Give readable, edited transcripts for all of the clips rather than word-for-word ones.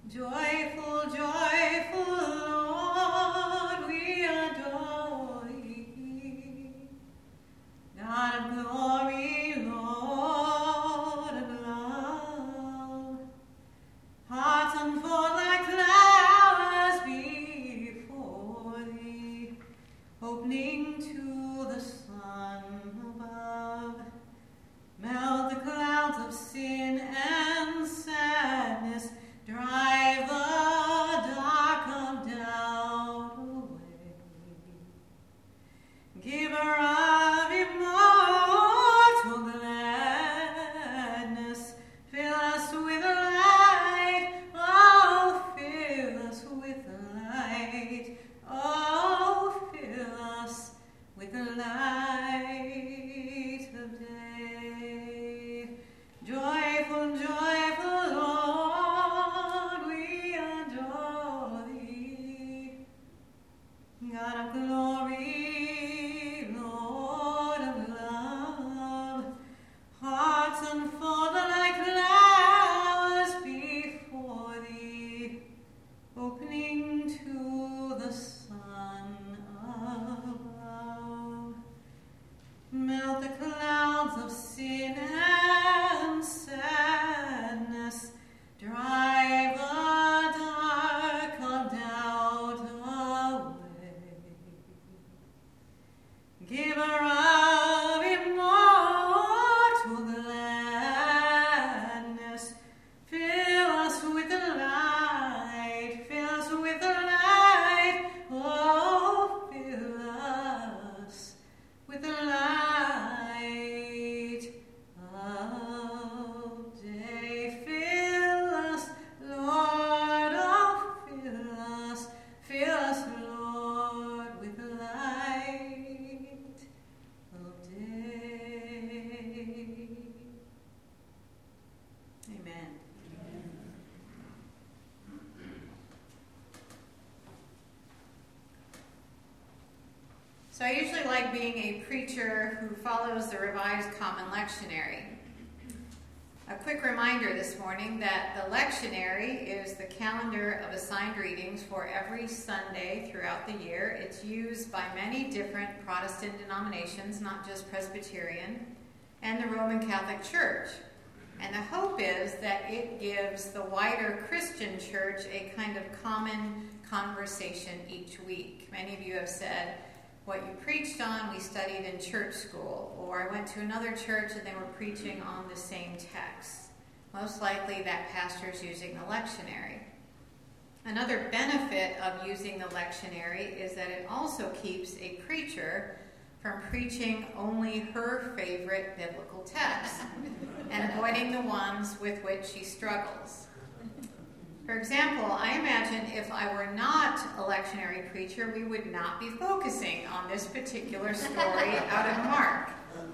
Joyful, joyful Lord, we adore thee. God of glory, Lord of love, hearts unfold like flowers before thee, opening to the sun above. Melt the clouds of sin and sadness, drive the dark of doubt away. Giver of immortal gladness, fill us with light, oh, fill us with light, oh, fill us with the light of day. Joyful, joyful Lord, we adore thee. God of glory, Lord of love, hearts unfold like flowers before thee, opening to the sun above. Melt the clouds of sin and sadness, drive the dark of doubt away. Giver of immortal gladness, fill us with the light, fill us with the light, oh, fill us with the light of day. Fill us, Lord, oh, fill us, Lord, with the light of day. Amen. So I usually like being a preacher who follows the Revised Common Lectionary. A quick reminder this morning that the lectionary is the calendar of assigned readings for every Sunday throughout the year. It's used by many different Protestant denominations, not just Presbyterian, and the Roman Catholic Church. And the hope is that it gives the wider Christian church a kind of common conversation each week. Many of you have said, what you preached on, we studied in church school, or I went to another church and they were preaching on the same text. Most likely that pastor's using the lectionary. Another benefit of using the lectionary is that it also keeps a preacher from preaching only her favorite biblical text and avoiding the ones with which she struggles. For example, I imagine if I were not a lectionary preacher, we would not be focusing on this particular story out of Mark.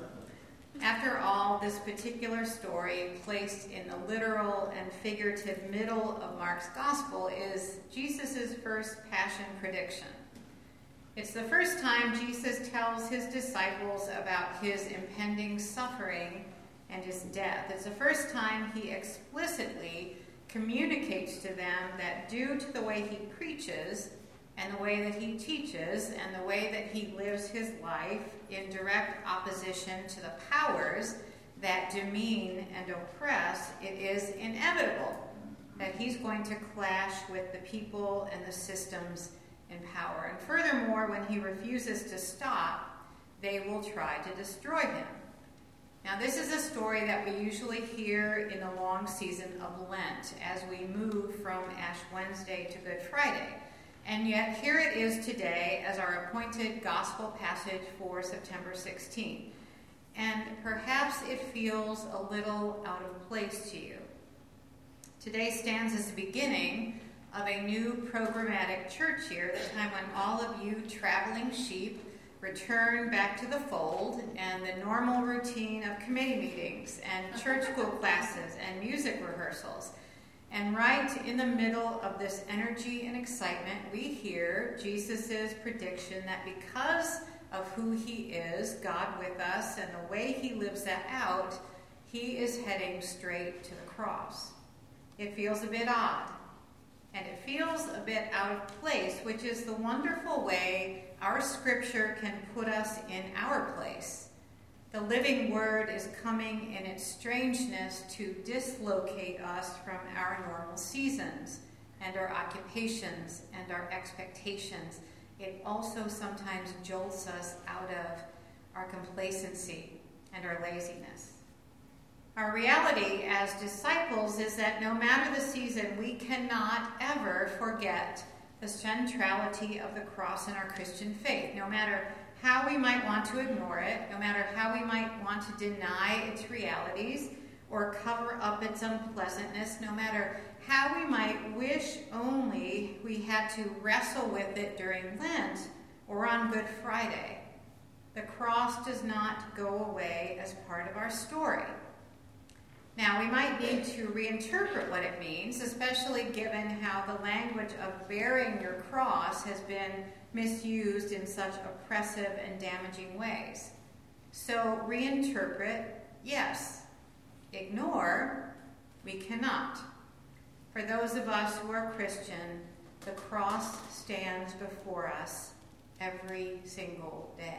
After all, this particular story, placed in the literal and figurative middle of Mark's gospel, is Jesus' first passion prediction. It's the first time Jesus tells his disciples about his impending suffering and his death. It's the first time he explicitly communicates to them that due to the way he preaches and the way that he teaches and the way that he lives his life in direct opposition to the powers that demean and oppress, it is inevitable that he's going to clash with the people and the systems in power. And furthermore, when he refuses to stop, they will try to destroy him. Now, this is a story that we usually hear in the long season of Lent as we move from Ash Wednesday to Good Friday. And yet, here it is today as our appointed gospel passage for September 16th. And perhaps it feels a little out of place to you. Today stands as the beginning of a new programmatic church year, the time when all of you traveling sheep return back to the fold and the normal routine of committee meetings and church school classes and music rehearsals. And right in the middle of this energy and excitement, we hear Jesus' prediction that because of who he is, God with us, and the way he lives that out, he is heading straight to the cross. It feels a bit odd. and it feels a bit out of place, which is the wonderful way our scripture can put us in our place. The living word is coming in its strangeness to dislocate us from our normal seasons and our occupations and our expectations. It also sometimes jolts us out of our complacency and our laziness. Our reality as disciples is that no matter the season, we cannot ever forget the centrality of the cross in our Christian faith. No matter how we might want to ignore it, no matter how we might want to deny its realities or cover up its unpleasantness, no matter how we might wish only we had to wrestle with it during Lent or on Good Friday, the cross does not go away as part of our story. Now, we might need to reinterpret what it means, especially given how the language of bearing your cross has been misused in such oppressive and damaging ways. So, reinterpret, yes. Ignore, we cannot. For those of us who are Christian, the cross stands before us every single day.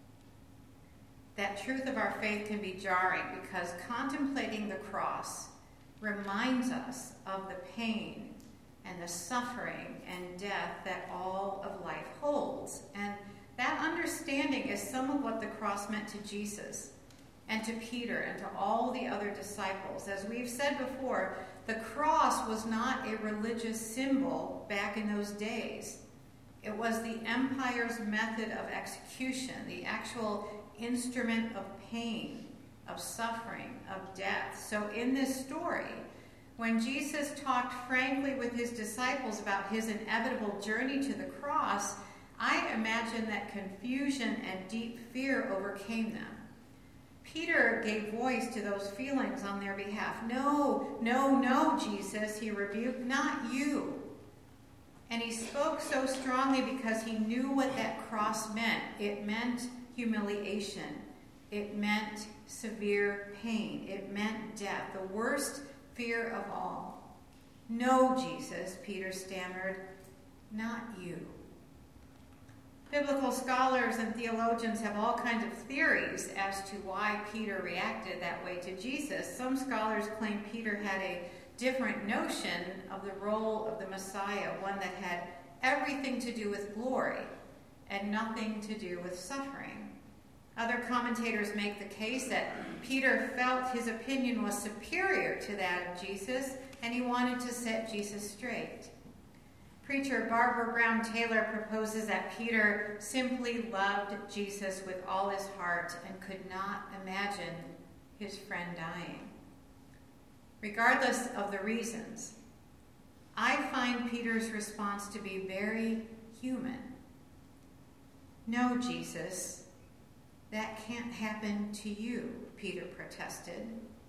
That truth of our faith can be jarring because contemplating the cross reminds us of the pain and the suffering and death that all of life holds. And that understanding is some of what the cross meant to Jesus and to Peter and to all the other disciples. As we've said before, the cross was not a religious symbol back in those days. It was the empire's method of execution, the actual instrument of pain, of suffering, of death. So in this story, when Jesus talked frankly with his disciples about his inevitable journey to the cross, I imagine that confusion and deep fear overcame them. Peter gave voice to those feelings on their behalf. No, no, no, Jesus, he rebuked, not you. And he spoke so strongly because he knew what that cross meant. It meant humiliation. It meant severe pain. It meant death, the worst fear of all. No, Jesus, Peter stammered, not you. Biblical scholars and theologians have all kinds of theories as to why Peter reacted that way to Jesus. Some scholars claim Peter had a different notion of the role of the Messiah, one that had everything to do with glory and nothing to do with suffering. Other commentators make the case that Peter felt his opinion was superior to that of Jesus, and he wanted to set Jesus straight. Preacher Barbara Brown Taylor proposes that Peter simply loved Jesus with all his heart and could not imagine his friend dying. Regardless of the reasons, I find Peter's response to be very human. No, Jesus, that can't happen to you, Peter protested.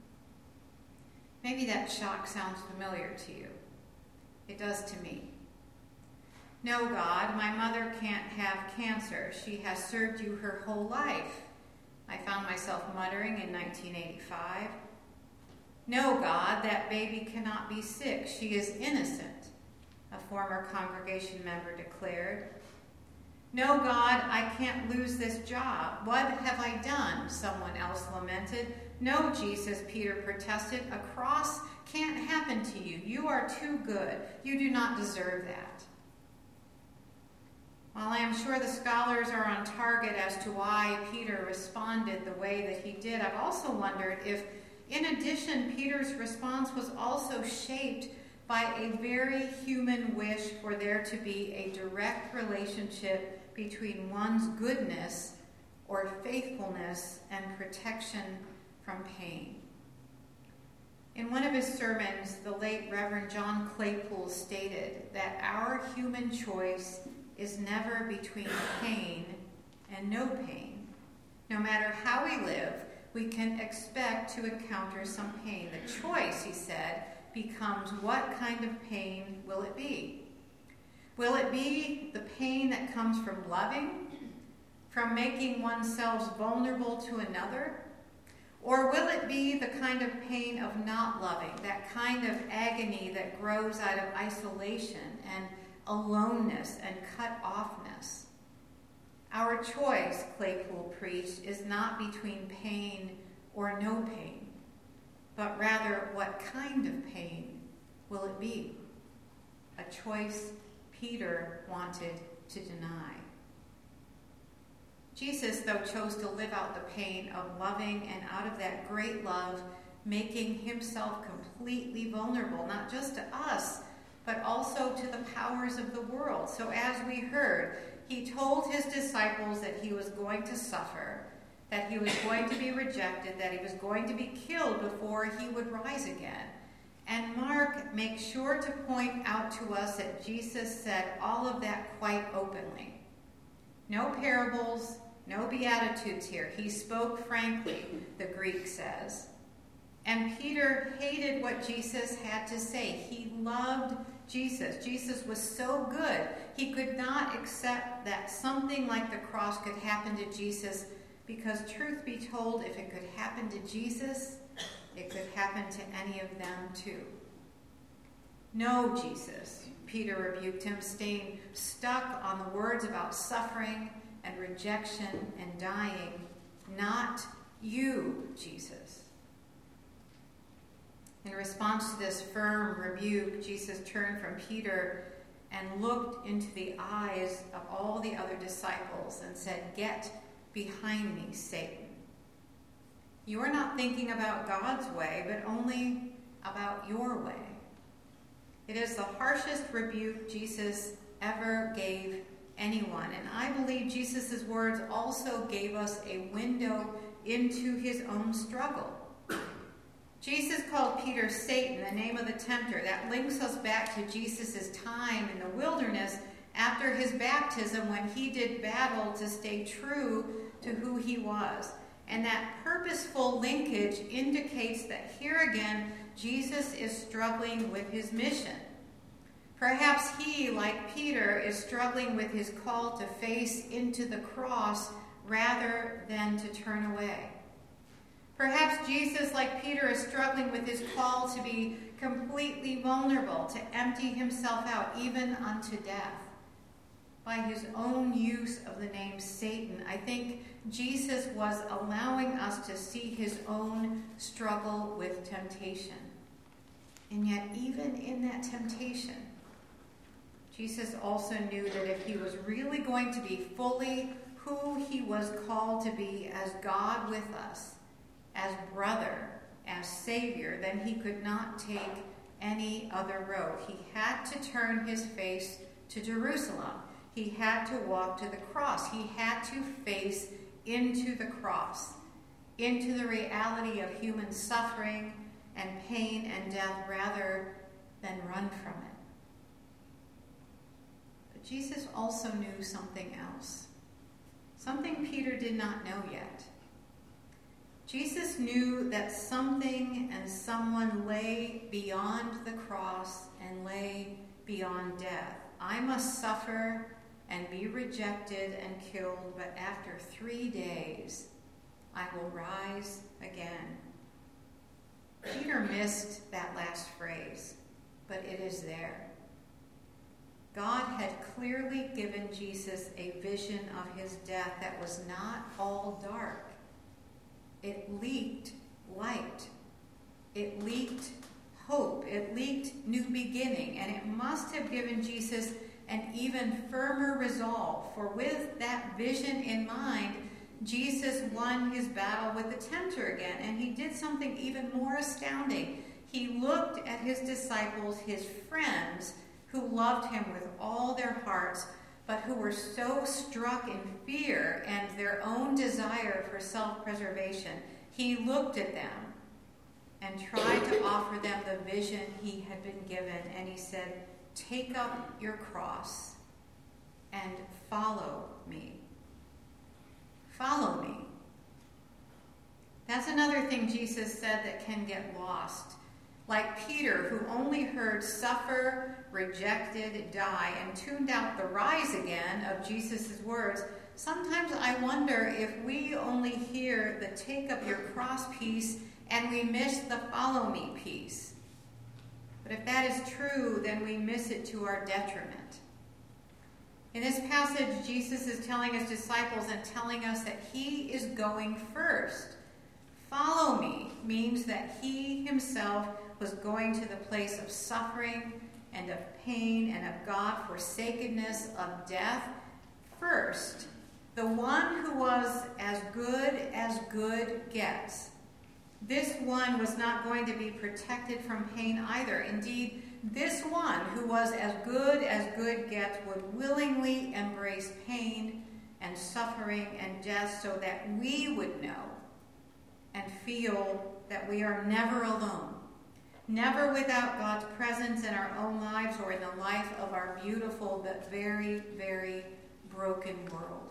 Maybe that shock sounds familiar to you. It does to me. No, God, my mother can't have cancer. She has served you her whole life, I found myself muttering in 1985. No, God, that baby cannot be sick. She is innocent, a former congregation member declared. No, God, I can't lose this job. What have I done? Someone else lamented. No, Jesus, Peter protested. A cross can't happen to you. You are too good. You do not deserve that. While I am sure the scholars are on target as to why Peter responded the way that he did, I've also wondered if, in addition, Peter's response was also shaped by a very human wish for there to be a direct relationship between one's goodness or faithfulness and protection from pain. In one of his sermons, the late Reverend John Claypool stated that our human choice is never between pain and no pain. No matter how we live, we can expect to encounter some pain. The choice, he said, becomes what kind of pain will it be? Will it be the pain that comes from loving, from making oneself vulnerable to another? Or will it be the kind of pain of not loving, that kind of agony that grows out of isolation and aloneness and cut-offness? Our choice, Claypool preached, is not between pain or no pain, but rather what kind of pain will it be? A choice Peter wanted to deny. Jesus, though, chose to live out the pain of loving, and out of that great love, making himself completely vulnerable, not just to us, but also to the powers of the world. So as we heard, he told his disciples that he was going to suffer, that he was going to be rejected, that he was going to be killed before he would rise again. And Mark makes sure to point out to us that Jesus said all of that quite openly. No parables, no beatitudes here. He spoke frankly, the Greek says. And Peter hated what Jesus had to say. He loved Jesus. Jesus was so good, he could not accept that something like the cross could happen to Jesus, because truth be told, if it could happen to Jesus, it could happen to any of them too. No, Jesus, Peter rebuked him, staying stuck on the words about suffering and rejection and dying. Not you, Jesus. In response to this firm rebuke, Jesus turned from Peter and looked into the eyes of all the other disciples and said, "Get behind me, Satan. You are not thinking about God's way, but only about your way." It is the harshest rebuke Jesus ever gave anyone. And I believe Jesus' words also gave us a window into his own struggle. Jesus called Peter Satan, the name of the tempter. That links us back to Jesus' time in the wilderness after his baptism, when he did battle to stay true to who he was. And that purposeful linkage indicates that here again, Jesus is struggling with his mission. Perhaps he, like Peter, is struggling with his call to face into the cross rather than to turn away. Perhaps Jesus, like Peter, is struggling with his call to be completely vulnerable, to empty himself out, even unto death. By his own use of the name Satan, I think Jesus was allowing us to see his own struggle with temptation. And yet, even in that temptation, Jesus also knew that if he was really going to be fully who he was called to be as God with us, as brother, as Savior, then he could not take any other road. He had to turn his face to Jerusalem. He had to walk to the cross. He had to face into the cross, into the reality of human suffering and pain and death, rather than run from it. But Jesus also knew something else, something Peter did not know yet. Jesus knew that something and someone lay beyond the cross and lay beyond death. I must suffer and be rejected and killed, but after 3 days I will rise again. Peter missed that last phrase, but it is there. God had clearly given Jesus a vision of his death that was not all dark. It leaked light. It leaked hope. It leaked new beginning. And it must have given Jesus an even firmer resolve. For with that vision in mind, Jesus won his battle with the tempter again. And he did something even more astounding. He looked at his disciples, his friends, who loved him with all their hearts, but who were so struck in fear and their own desire for self-preservation. He looked at them and tried to offer them the vision he had been given. And he said, "Take up your cross and follow me." Follow me. That's another thing Jesus said that can get lost. Like Peter, who only heard suffer, rejected, die, and tuned out the rise again of Jesus' words, sometimes I wonder if we only hear the take up your cross piece and we miss the follow me piece. But if that is true, then we miss it to our detriment. In this passage, Jesus is telling his disciples and telling us that he is going first. Follow me means that he himself was going to the place of suffering and of pain and of God-forsakenness, of death first. The one who was as good gets. This one was not going to be protected from pain either. Indeed, this one who was as good gets would willingly embrace pain and suffering and death so that we would know and feel that we are never alone, never without God's presence in our own lives or in the life of our beautiful but very, very broken world.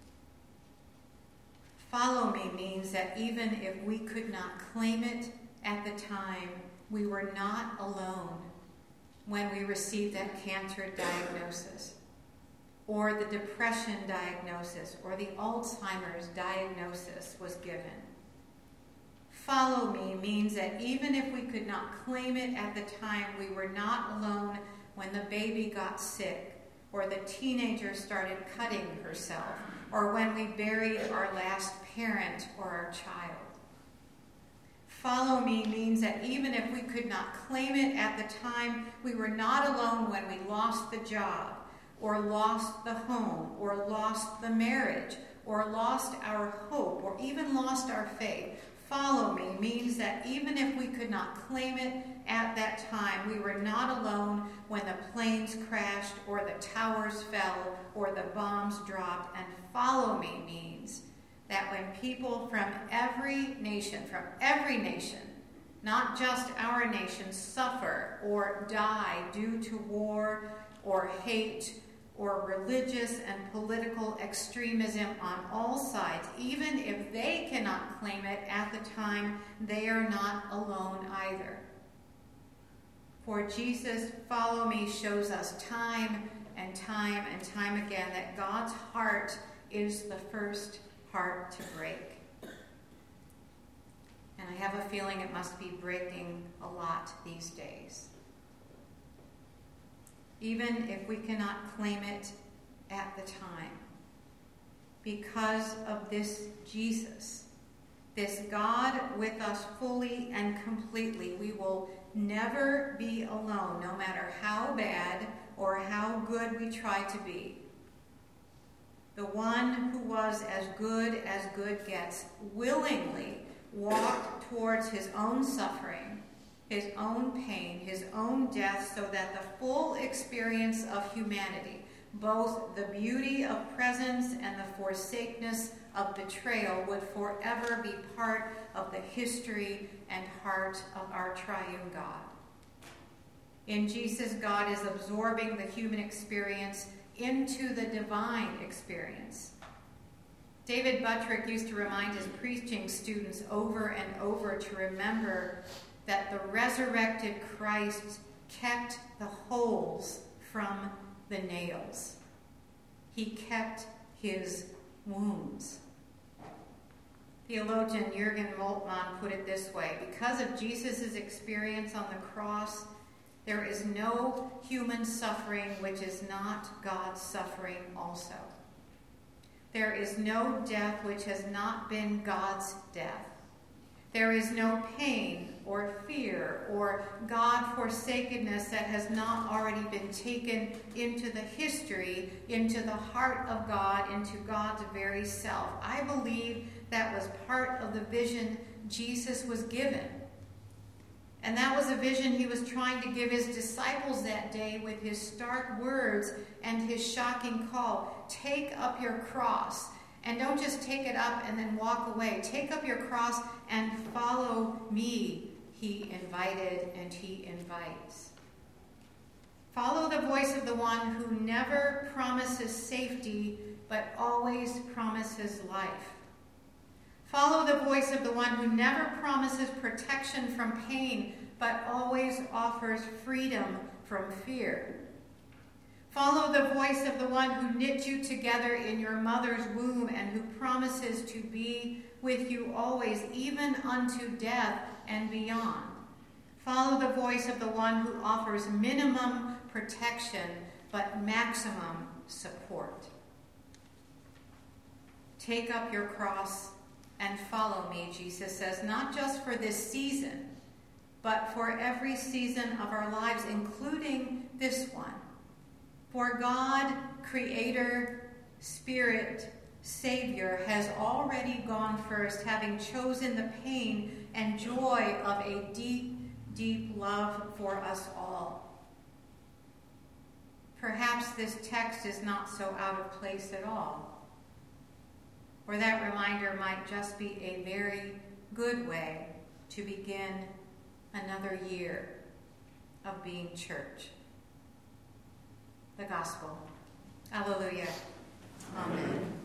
Follow me means that even if we could not claim it at the time, we were not alone when we received that cancer diagnosis, or the depression diagnosis, or the Alzheimer's diagnosis was given. Follow me means that even if we could not claim it at the time, we were not alone when the baby got sick, or the teenager started cutting herself, or when we buried our last parent or our child. Follow me means that even if we could not claim it at the time, we were not alone when we lost the job, or lost the home, or lost the marriage, or lost our hope, or even lost our faith. Follow me means that even if we could not claim it at that time, we were not alone when the planes crashed, or the towers fell, or the bombs dropped. And follow me means that when people from every nation, not just our nation, suffer or die due to war or hate or religious and political extremism on all sides, even if they cannot claim it at the time, they are not alone either. For Jesus, follow me, shows us time and time and time again that God's heart is the first heart to break. And I have a feeling it must be breaking a lot these days. Even if we cannot claim it at the time, because of this Jesus, this God with us fully and completely, we will never be alone, no matter how bad or how good we try to be. The one who was as good gets willingly walked towards his own suffering, his own pain, his own death, so that the full experience of humanity, both the beauty of presence and the forsakenness of betrayal, would forever be part of the history and heart of our triune God. In Jesus, God is absorbing the human experience into the divine experience. David Buttrick used to remind his preaching students over and over to remember that the resurrected Christ kept the holes from the nails. He kept his wounds. Theologian Jürgen Moltmann put it this way: because of Jesus' experience on the cross, there is no human suffering which is not God's suffering also. There is no death which has not been God's death. There is no pain or fear or God-forsakenness that has not already been taken into the history, into the heart of God, into God's very self. I believe that was part of the vision Jesus was given. And that was a vision he was trying to give his disciples that day with his stark words and his shocking call. Take up your cross. And don't just take it up and then walk away. Take up your cross and follow me, he invited and he invites. Follow the voice of the one who never promises safety, but always promises life. Follow the voice of the one who never promises protection from pain, but always offers freedom from fear. Follow the voice of the one who knit you together in your mother's womb and who promises to be with you always, even unto death and beyond. Follow the voice of the one who offers minimum protection but maximum support. Take up your cross and follow me, Jesus says, not just for this season, but for every season of our lives, including this one. For God, Creator, Spirit, Savior, has already gone first, having chosen the pain and joy of a deep, deep love for us all. Perhaps this text is not so out of place at all, or that reminder might just be a very good way to begin another year of being church. The Gospel. Alleluia. Amen.